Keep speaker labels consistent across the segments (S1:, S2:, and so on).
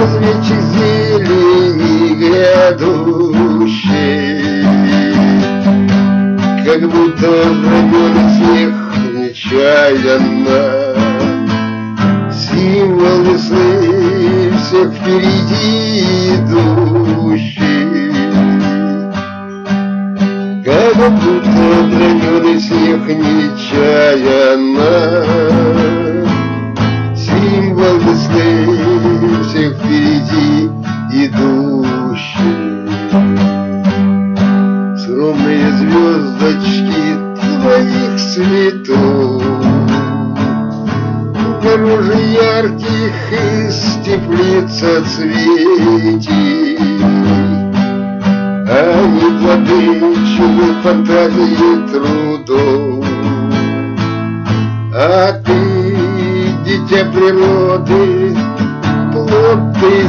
S1: разведчик зелени грядущей, как будто знамёный снег нечаянно, символ весны всех впереди идущий, как будто знамёный снег нечаянно, символ весны всех впереди идущий. Скромные звездочки твоих цветов дороже ярких из теплиц цветей. Они плоды чужих фантазий и трудов, а ты, дитя природы, плод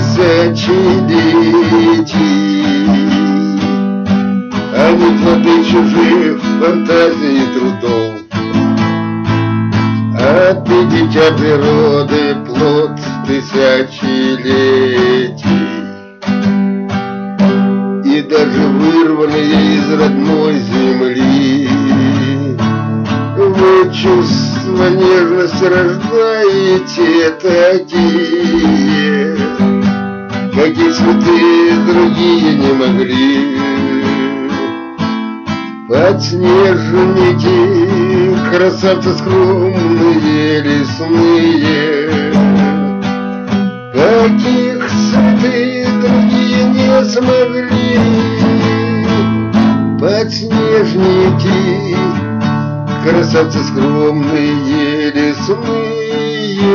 S1: тысячелетий. Они плоды чужих фантазий и трудов, а ты, дитя природы, плод тысячелетий. И даже вырванные из родной земли вы чувства нежности рождаете такие, каких святые другие не могли. Подснежники, красавцы скромные лесные, каких святые другие не смогли. Подснежники, красавцы скромные лесные,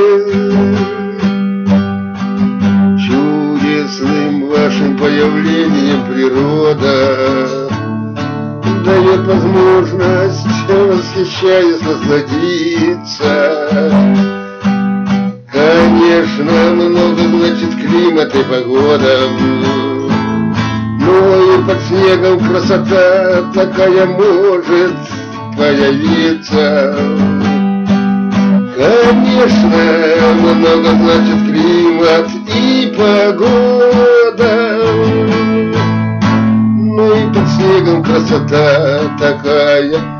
S1: чудесным вашим появлением природа дает возможность, восхищаясь, насладиться. Конечно, много значит климат и погода, но и под снегом красота такая может появиться. Конечно, много значит климат и погода, но и под снегом красота такая